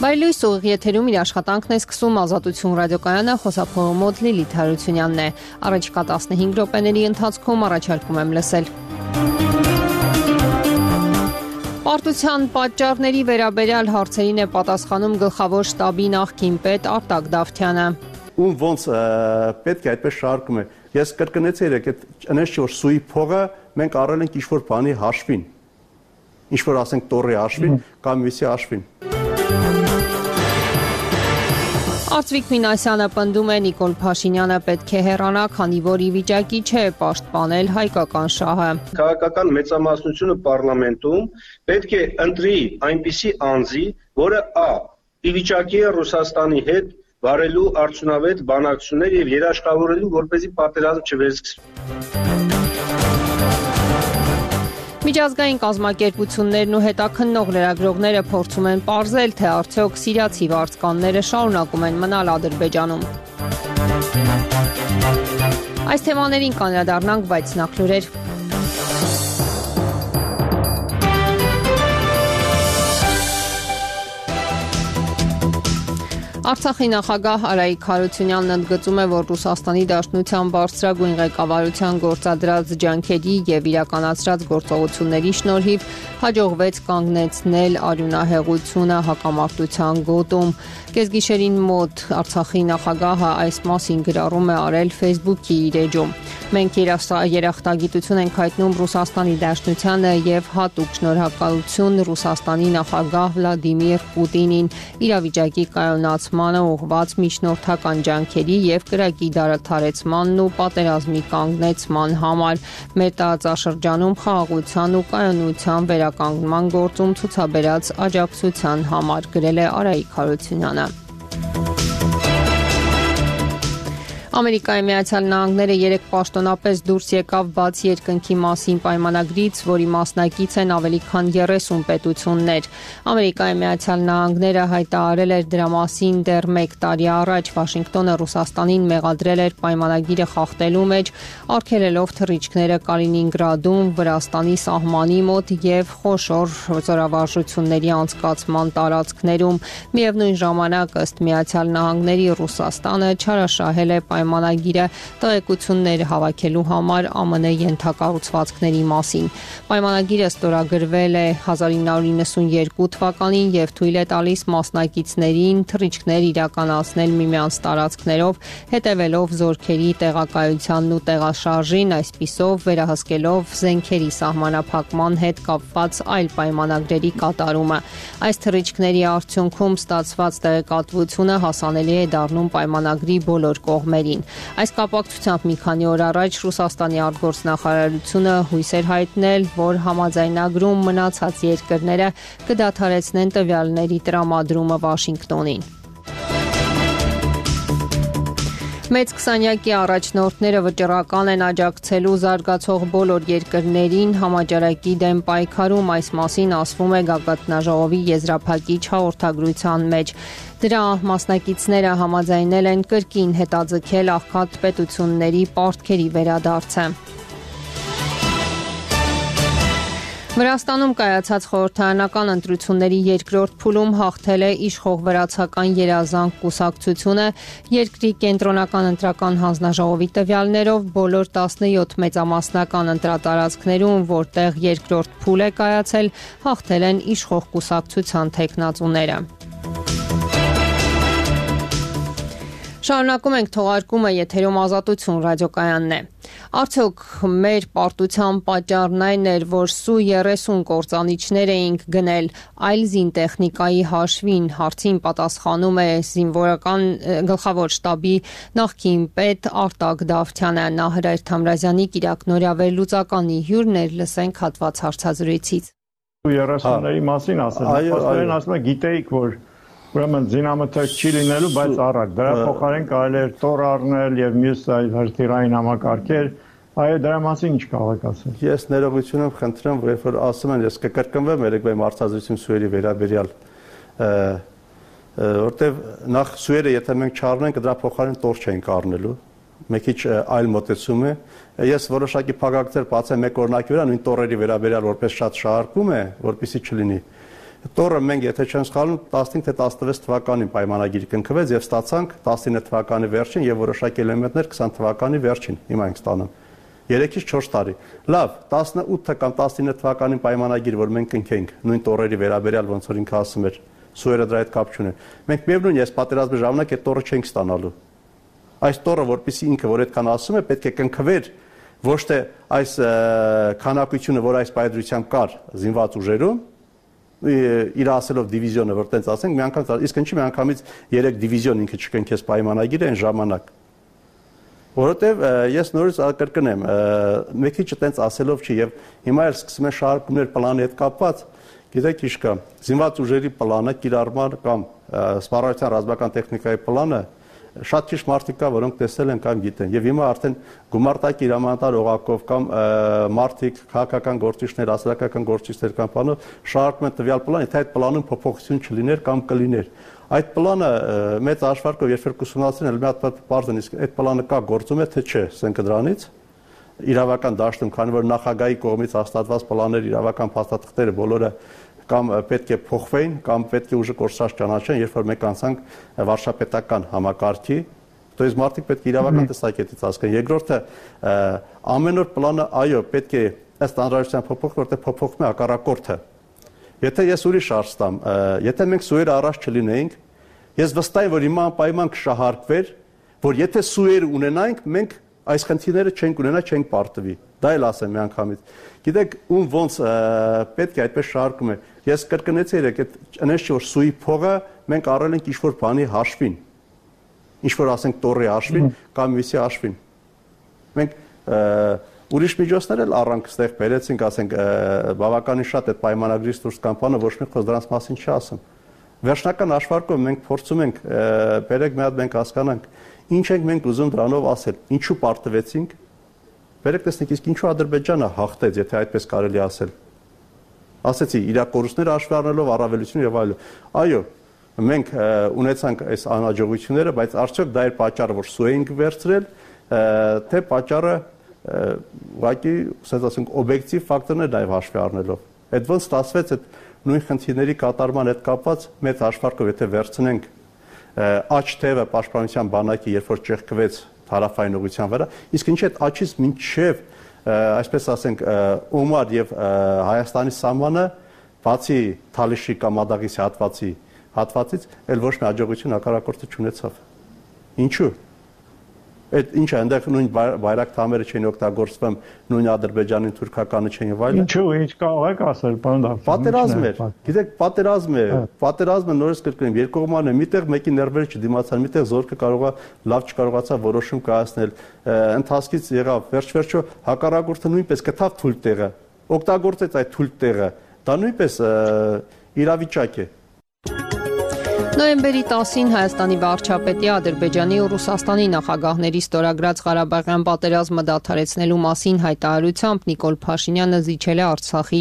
Բարելույս ուղիղ եթերում իր աշխատանքն է սկսում Ազատություն ռադիոկայանը, խոսափողը մոտ Լիլիթ Հարությունյանն է։ Առաջիկա 15 րոպեների ընթացքում առաջարկում եմ լսել։ Պարտության պատճառների վերաբերյալ հարցերին է պատասխանում գլխավոր շտաբի նախկին պետ Արտակ Դավթյանը։ Ում ոնց պետք է այդպես շարքում է։ Ես կրկնեցի երեք, այդ այնպես որ սուի փողը մենք առել ենք ինչ-որ բանի հաշվին։ Ինչ-որ ասենք տորի հաշվին կամ միսի հաշվին։ Արծվիկ Մինասյանը պնդում է Նիկոլ Փաշինյանը պետք է հեռանա, քանի որ ի վիճակի չէ պաշտպանել հայկական շահը։ Քաղաքական մեծամասնությունը պարլամենտում պետք է ընտրի այնպիսի անձի, որը ի վիճակի է Ռուսաստանի հետ վարելու արդյունավետ բանակցություններ եւ երաշխավորելու, որպեսզի պատերազմ չվերսկսվի։ Միջազգային կազմակերպություններն ու հետաքննող լրագրողները փորձում են պարզել, թե արդյոք սիրիացի վարձկանները շարունակում են մնալ Ադրբեջանում։ Այս թեմաներին կանդրադառնանք, բայց նախ լուրեր։ Արցախի նախագահ Արայիկ Հարությունյանն ընդգծում է, որ Ռուսաստանի Դաշնության բարձրագույն ղեկավարության գործադրած ջանքերի եւ իրականացրած գործողությունների շնորհիվ հաջողվեց կանգնեցնել արյունահեղությունը հակամարտության գոտում։ Կեսգիշերին մոտ Արցախի նախագահը այս մասին գրառում է արել Facebook-ի իր էջում։ Մենք երախտագիտություն ենք հայտնում Ռուսաստանի Դաշնությանը եւ հատուկ շնորհակալություն Ռուսաստանի նախագահ Վլադիմիր Պուտինին իրավիճակի կայունացմանը ուղղված միջնորդական ջանքերի եւ կրակի դադարեցմանն ու պատերազմի կանգնեցման համար։ Մեր տարածաշրջանում խաղաղության ու կայունության վերականգնման գործում ցուցաբերած աջակցության համար, գրել է Արայիկ Հարությունյանը։ Ամերիկայի Միացյալ Նահանգները երեկ պաշտոնապես դուրս եկավ բաց երկնքի մասին պայմանագրից, որի մասնակից են ավելի քան 30 պետություններ։ Ամերիկայի Միացյալ Նահանգները հայտարարել էր դրա մասին դեռ 1 տարի առաջ։ Վաշինգտոնը Ռուսաստանին մեղադրել էր պայմանագիրը խախտելու մեջ, արգելելով թռիչքները Կալինինգրադում, Վրաստանի սահմանի մոտ եւ խոշոր զորավարժությունների անցկացման տարածքներում։ Միևնույն ժամանակ, ըստ Միացյալ Նահանգների, Ռուսաստանը չարաշահել է պայմանագիրը տեղեկություններ հավաքելու համար ԱՄՆ ենթակառուցվածքների մասին։ Պայմանագիրը ստորագրվել է 1992 թվականին եւ թույլ է տալիս մասնակիցներին թռիչքներ իրականացնել միմյանց տարածքներով, հետևելով զորքերի տեղակայությանն ու տեղաշարժին, այսպիսով վերահսկելով զենքերի սահմանափակման հետ կապված այլ պայմանագրերի կատարումը։ Այս թռիչքների արդյունքում ստացված տեղեկատվությունը հասանելի է դառնում պայմանագրի բոլոր կողմերին։ Այս կապակցությամբ մի քանի օր առաջ Ռուսաստանի արտգործնախարարությունը հույս էր հայտնել, որ համաձայնագրում մնացած երկրները կդադարեցնեն տվյալների տրամադրումը Վաշինգտոնին։ Մեծ քսանյակի առաջնորդները վճռական են աջակցելու զարգացող բոլոր երկրներին համաճարակի դեմ պայքարում, այս մասին ասվում է գագաթնաժողովի եզրափակիչ հաղորդագրության մեջ։ Դրա մասնակիցները համաձայնել են կրկին հետաձգել աղքատ պետությունների պարտքերի վերադարձը։ Վրաստանում կայացած խորհրդարանական ընտրությունների երկրորդ փուլում հաղթել է իշխող վրացական երազանք կուսակցությունը, երկրի կենտրոնական ընտրական հանձնաժողովի տվյալներով բոլոր 17 մեծամասնական ընտրատարածքներում, որտեղ երկրորդ փուլ է կայացել, հաղթել են իշխող կուսակցության թեկնածուները։ Շարունակում ենք թողարկումը, եթերում Ազատություն ռադիոկայանն է։ Արդյոք մեր պարտության պատճառն այն էր, որ Su-30 կործանիչներ էինք գնել այլ զինտեխնիկայի հաշվին, հարցին պատասխանում է զինվորական գլխավոր շտաբի նախկին պետ Արտակ Դավթյանը։ Նա Հրայր Թամրազյանի կիրակնօրյա վերլուծականի հյուրն էր, լսենք հատված հարցազրույցից։ Su-30-ների մասին ասում է գիտեիք, որ ուրեմն զինամթերք չի լինելու, բայց առակ դրա փոխարեն կարելի է տոր առնել եւ մյուս հրթիռային համակարգեր, այո դրա մասին ինչ կարող եք ասել։ Ես ներողություն եմ խնդրեմ, որ ասում են, ես կկրկնվեմ երեկվա հարցազրույցում սուերի վերաբերյալ, որտեվ նախ սուերը եթե մենք չառնենք, դրա փոխարեն տոր չենք առնելու, մեկ քիչ այլ մոտեցում է։ Ես որոշակի փակագծեր բացեմ մեկ օրինակի վրա, նույն տորերի վերաբերյալ որպես շատ շահարկում է, որպեսզի չլինի։ Տորը մենք եթե չեմ սխալվում 15 թե 16 թվականին պայմանագիր կնքվեց եւ ստացանք 19 թվականի վերջին եւ որոշակի էլեմենտներ 20 թվականի վերջին հիմա ենք ստանում 3-ից 4 տարի լավ 18 կամ 19 թվականին պայմանագիր որ մենք կնքենք նույն տորերի վերաբերյալ ոնց որ ինքը ասում էր սուերը դրա հետ կապ չունի մենք միևնույն ես պատերազմի ժամանակ այդ տորը չենք ստանալու այս տորը որպեսզի ինքը որ այդքան ասում է պետք է կնքվեր ոչ թե այս քանակությունը որ այս պայծրությամբ կար զինված ուժերում իր ասելով դիվիզիոնը որ տենց ասենք մի անգամ իսկ ինչի մի անգամից 3 դիվիզիոն ինքը չկնքես պայմանագիրը այն ժամանակ որովհետև ես նորից կրկնեմ մի քիչ տենց ասելով չի եւ հիմա էլ սկսում են շարունակումներ պլանի հետ կապված գիտեք ինչ կա զինված ուժերի պլանը կիրառման կամ սպառայության ռազմական տեխնիկայի պլանը շատ քիչ մարդիկ կա որոնք տեսել են կամ գիտեն եւ հիմա արդեն գումարտակի հրամանատար օղակով կամ մարդիկ քաղաքական գործիչներ հասարակական գործիչներ կամ բանով շարունակում են տվյալ պլան եթե այդ պլանում փոփոխություն չլիներ կամ կլիներ այդ պլանը մեծ հաշվարկով երբ որ կուսումնասիրեն մի հատ բարձր իսկ այդ պլանը կա գործում է թե չէ ասենք դրանից իրավական դաշտում քանի որ նախագահի կողմից հաստատված պլաններ իրավական փաստաթղթերը բոլորը կամ պետք է փոխվեն կամ պետք է ուժը կորսած ճանաչեն երբ որ մենք անցանք վարշապետական համակարգի то есть մարդիկ պետք է իրավական տեսակետից հասկանան երկրորդը ամեն օր պլանը այո պետք է ըստ անհրաժեշտության փոփոխ որտեղ փոփոխվում է հակառակորդը եթե ես ուրիշ արժ տամ եթե մենք սուերը առաջ չլինեինք ես վստահ եմ որ հիմա անպայման կշահարկվեր որ եթե սուեր ունենայինք մենք այս խնդիրները չենք ունենա չենք պարտվի դա էլ ասեմ մի անգամից գիտեք ում ոնց պետք է այդպես շարքում է ես կրկնեցի երեք այդ այնպես չի որ սուի փողը մենք առել ենք ինչ-որ բանի հաշվին ինչ-որ ասենք տորի հաշվին կամ միսի հաշվին մենք ուրիշ միջոցներ էլ առանք ստեղ բերեցինք ասենք բավականին շատ այդ պայմանագրից դուրս կամպանը ոչ մի խոսք դրանց մասին չի ասում վերջնական հաշվարկով մենք փորձում ենք բերեք մի հատ մենք հասկանանք ինչ ենք մենք ուզում դրանով ասել ինչու պարտվեցինք բերեք տեսնենք իսկ ինչու Ադրբեջանը հաղթեց եթե այդպես կարելի ասել ասեցի իր կորուստները հաշվի առնելով առավելություն եւ այլն այո մենք ունեցանք այս անհաջողությունները բայց արդյոք դա էր պատճառը որ սու էինք վերցրել թե պատճառը ուղղակի ասած ասենք օբյեկտիվ ֆակտորներ նաև հաշվի առնելով այդ ոնց ստացվեց այդ նույն խնդիրների կատարման հետ կապված մեծ հաշվարկով եթե վերցնենք աճ թևը պաշտպանության բանակի երբ որ ճեղքվեց հարավային ուղղության վրա իսկ ինչի այդ աճից մինչև այսպես ասենք Օմար եւ Հայաստանի սահմանը բացի Թալիշի կամ Ադաղիսի հատվածից էլ ոչ մի հաջողություն հակառակորդը չունեցավ ինչու այդ ինչը այնտեղ նույն բայրակթամերը չեն օգտագործվում նույն ադրբեջանին թուրքականը չեն եւ այլն ինչու ինչ կարող եք ասել պարոն Դավթ պատերազմ էր գիտեք պատերազմը նորից կրկնեմ երկկողմանը միտեղ մեկի ներվերը չդիմացան միտեղ զորքը կարողա լավ չկարողացավ որոշում կայացնել ընթացքից եղավ վերջ-վերջո հակառակորդը նույնպես գտավ թույլ տեղը օգտագործեց այդ թույլ տեղը դա նույնպես իրավիճակ է Նոյեմբերի 10-ին Հայաստանի վարչապետի Ադրբեջանի ու Ռուսաստանի նախագահների ստորագրած Ղարաբաղյան պատերազմը դադարեցնելու մասին հայտարարությամբ Նիկոլ Փաշինյանը զիջել է Արցախի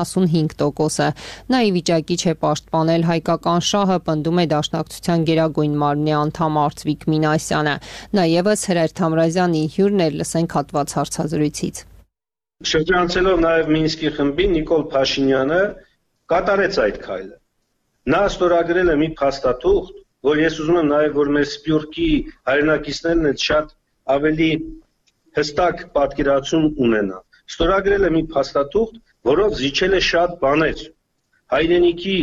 75%-ը։ Նա ի վիճակի չէ պաշտպանել հայկական շահը, պնդում է Դաշնակցության գերագույն մարմնի անդամ Արծվիկ Մինասյանը։ Նա եւս Հրեր Թամրազյանի հյուրն էր, լսենք հատված հարցազրույցից։ Շրջանցելով նաև Մինսկի խմբին Նիկոլ Փաշինյանը կատարեց այդ քայլը։ Նա ստորագրել է մի փաստաթուղթ, որ ես ուզում եմ նաև որ մեր սփյուռքի հայրենակիցներն էլ շատ ավելի հստակ պատկերացում ունենա։ Ստորագրել է մի փաստաթուղթ, որով զիջել է շատ բաներ։ Հայրենիքի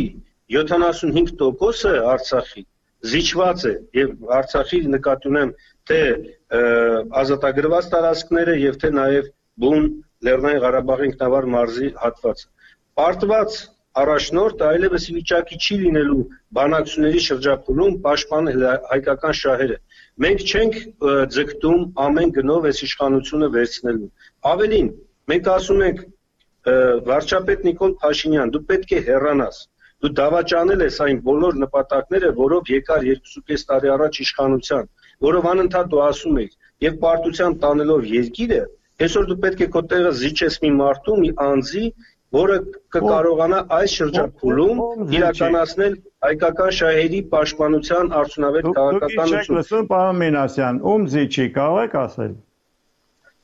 75%-ը Արցախի զիջված է եւ Արցախի նկատի ունեմ թե ազատագրված տարածքները եւ թե նաև բուն Լեռնային Ղարաբաղի ինքնավար մարզի հատվածը։ Պարտված առաջնորդ այլևս վիճակի չի լինելու բանակցությունների շրջափուլում պաշտպանել հայկական շահերը։ Մենք չենք ձգտում ամեն գնով այս իշխանությունը վերցնելու։ Ավելին, մենք ասում ենք վարչապետ Նիկոլ Փաշինյան, դու պետք է հեռանաս։ Դու դավաճանել ես այն բոլոր նպատակները, որով եկար 2.5 տարի առաջ իշխանության, որով անընդհատ դու ասում ես, եւ պարտության տանելով երկիրը, այսօր դու պետք է քո տեղը զիջես մի մարդու, մի անձի, որը կկարողանա այս շրջափուլում իրականացնել հայկական շահերի պաշտպանության արդյունավետ քաղաքականություն։ Դուք չեք լսում, պարոն Մինասյան, ում զիջի կարող եք ասել։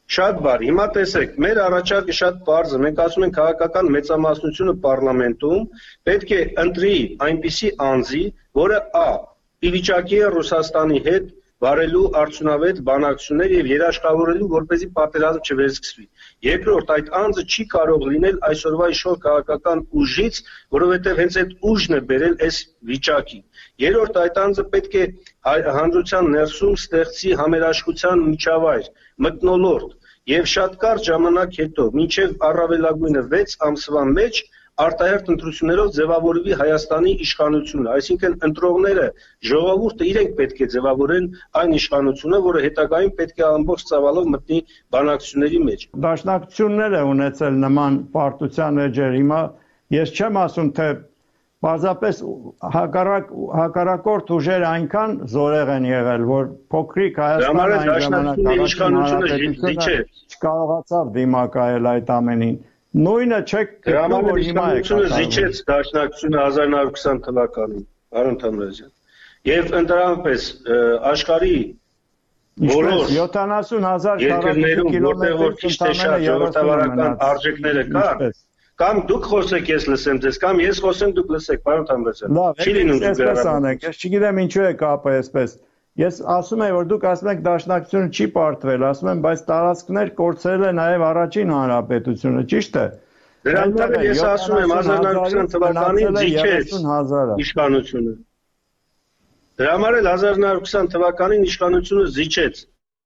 Շատ բարի։ Հիմա տեսեք, մեր առաջարկը շատ պարզ է։ Մենք ասում ենք քաղաքական մեծամասնությունը պարլամենտում պետք է ընտրի այնպիսի անձի, որը ա. ի վիճակի է Ռուսաստանի հետ վարելու արդյունավետ բանակցություններ եւ երաշխավորելու, որպեսզի պատերազմ չվերսկսվի։ Երկրորդ, այդ անձը չի կարող լինել այսօրվա իշխող քաղաքական ուժից, որովհետեւ հենց այդ ուժն է բերել այս վիճակին։ Երրորդ, այդ անձը պետք է հանրության ներսում ստեղծի համերաշխության միջավայր, մթնոլորտ եւ շատ կարճ ժամանակ հետո, մինչեւ առավելագույնը 6 ամսվա մեջ արտահերթ ընտրություններով ձևավորվի Հայաստանի իշխանությունը, այսինքն ընտրողները, ժողովուրդը իրենք պետք է ձևավորեն այն իշխանությունը, որը հետագայում պետք է ամբողջ ծավալով մտնի բանակցությունների մեջ։ Դաշնակցություններ է ունեցել նման պարտության էջեր։ Հիմա ես չեմ ասում, թե պարզապես հակառակորդ ուժերը այնքան զորեղ են եղել, որ փոքրիկ Հայաստանը այն ժամանակ չկարողացավ դիմակայել այդ ամենին։ Նույնը չեք գտնում, որ հիմա է կատարվում։ Զիջեց դաշնակցությունը 1920 թվականին, պարոն Թամրազյան։ Եվ ընդհանրապես աշխարհի բոլոր 70,000 երկրներում, որտեղ որ քիչ թե շատ ժողովրդավարական արժեքները կան, կամ դուք խոսեք, ես լսեմ ձեզ, կամ ես խոսեմ, դուք լսեք, պարոն Թամրազյան։ Չի լինում այսպես անեք։ Ես չգիտեմ ինչու է կապը այսպես։ Ես ասում եմ, որ դուք ասում եք դաշնակցությունը չի պարտվել, ասում եմ, բայց տարածքներ կորցրել է նաև առաջին հանրապետությունը, ճիշտ է։ Դրանց տակ ես ասում եմ 1920 թվականին զիջեց իշխանությունը։ Դրա համար էլ 1920 թվականին իշխանությունը զիջեց։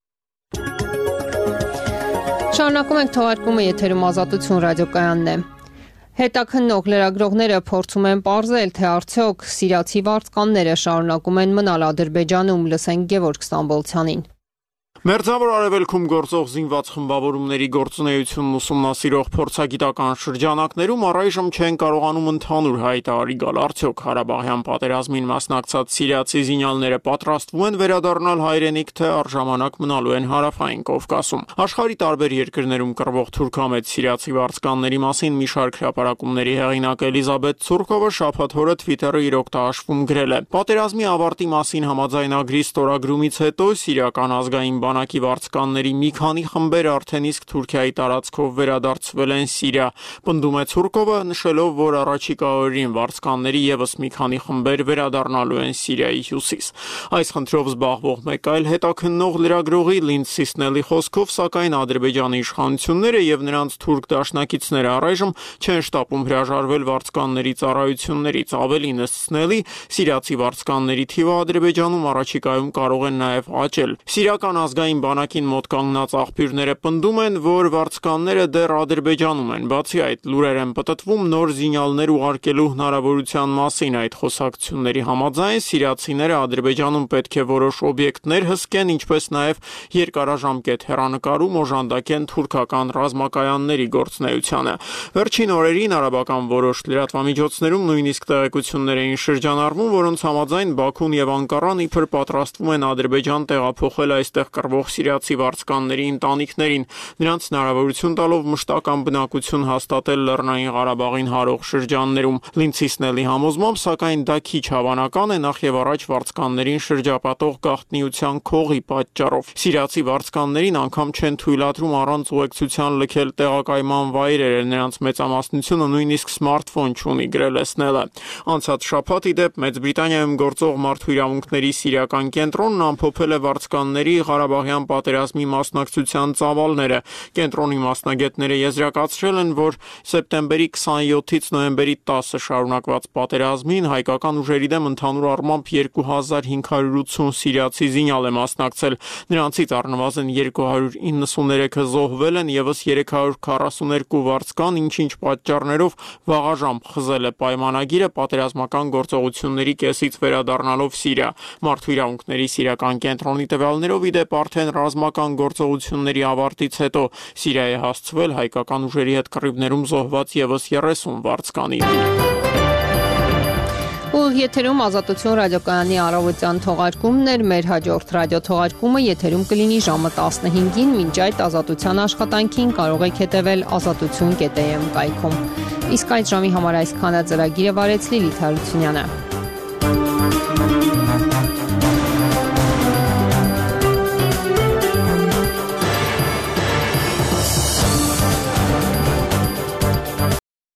Շարունակում ենք թողարկումը, եթերում Ազատություն ռադիոկայանն է։ Հետաքննող լրագրողները փորձում են պարզել, թե արդյոք սիրիացի վարձկանները շարունակում են մնալ Ադրբեջանում, լսենք Գևորգ Ստամբոլցյանին։ Մերձավոր Արևելքում գործող զինված խմբավորումների գործունեությունն ուսումնասիրող փորձագիտական շրջանակներում առայժմ չեն կարողանում ընդհանուր հայտարարի գալ, արդյոք Ղարաբաղյան պատերազմին մասնակցած սիրիացի զինյալները պատրաստվում են վերադառնալ հայրենիք, թե առժամանակ մնալու են Հարավային Կովկասում։ Աշխարհի տարբեր երկրներում կռվող թուրքամետ սիրիացի վարձկանների մասին մի շարք հրապարակումների հեղինակ Էլիզաբեթ Ցուրկովը շաբաթ օրը Twitter-ը իր օգտահաշվում գրել է. Պատերազմի ավարտի մասին համաձայնագրի ստորագրումից հետո սիրիական ազգային բանակի վարձկանների մի քանի խմբեր արդեն իսկ Թուրքիայի տարածքով վերադարձվել են Սիրիա։ Պնդում է Ցուրկովը, նշելով, որ առաջիկա օրերին վարձկանների եւս մի քանի խմբեր վերադառնալու են Սիրիայի հյուսիս։ Այս խնդրով զբաղվող մեկ այլ հետաքննող լրագրողի Լինդսի Սնելի խոսքով, սակայն Ադրբեջանի իշխանությունները եւ նրանց թուրք դաշնակիցները առայժմ չեն շտապում հրաժարվել վարձկանների ծառայություններից։ Ավելին, Սնելի, սիրիացի վարձկանների թիվը Ադրբեջանում առաջիկայում կարող է նաեւ աճել։ Սիրիական ազգային բանակին մոտ կանգնած աղբյուրները պնդում են, որ վարձկանները դեռ Ադրբեջանում են։ Բացի այդ, լուրեր են պտտվում նոր զինյալներ ուղարկելու հնարավորության մասին։ Այդ խոսակցությունների համաձայն սիրիացիները Ադրբեջանում պետք է որոշ օբյեկտներ հսկեն, ինչպես նաև երկարաժամկետ հեռանկարում օժանդակեն թուրքական ռազմակայանների գործունեությանը։ Վերջին օրերին արաբական որոշ լրատվամիջոցներում նույնիսկ տեղեկություններ էին շրջանառվում, որոնց համաձայն Բաքուն եւ Անկարան իբր պատրաստվում են Ադրբեջան տեղափոխել այստեղ կռվող սիրիացի վարձկանների ընտանիքներին, նրանց հնարավորություն տալով մշտական բնակություն հաստատել Լեռնային Ղարաբաղին հարող շրջաններում։ Լինդսի Սնելի համոզմամբ, սակայն դա քիչ հավանական է, նախ եւ առաջ վարձկաններին շրջապատող գաղտնիության քողի պատճառով։ Սիրիացի վարձկաններին անգամ չեն թույլատրում առանց ուղեկցության լքել տեղակայման վայրերը, նրանց մեծամասնությունը նույնիսկ սմարթֆոն չունի, գրել է Սնելը։ Անցած շաբաթ ի դեպ Մեծ Բրիտանիայում գործող մարդու իրավունքների սիրիական կենտրոնն ամփոփել է վարձկանների Ղարաբաղյան պատերազմի մասնակցության ծավալները։ Կենտրոնի մասնագետները եզրակացրել են, որ սեպտեմբերի 27-ից նոյեմբերի 10-ը շարունակված պատերազմին հայկական ուժերի դեմ ընդհանուր առմամբ 2580 սիրիացի զինյալ է մասնակցել։ Նրանցից առնվազն 293-ը զոհվել են, եւս 342 վարձկան, ինչ-ինչ պատճառներով վաղաժամ խզել է պայմանագիրը պատերազմական գործողությունների կեսից վերադառնալով Սիրիա։ Մարդու իրավունքների սիրիական կենտրոնի տվյալներով ի դեպ արդեն ռազմական գործողությունների ավարտից հետո Սիրիա է հասցվել հայկական ուժերի հետ կռիվներում զոհված եւս 30 վարձկանի։ Ուղիղ եթերում Ազատություն ռադիոկայանի առավոտյան թողարկումն էր, մեր հաջորդ ռադիոթողարկումը եթերում կլինի ժամը 15-ին, մինչ այդ ազատության աշխատանքին կարող եք հետևել azatutun.am կայքում։ Իսկ այդ ժամի համար այսքանը ծրագիրը վարեց Լիլիթ Հարությունյանը։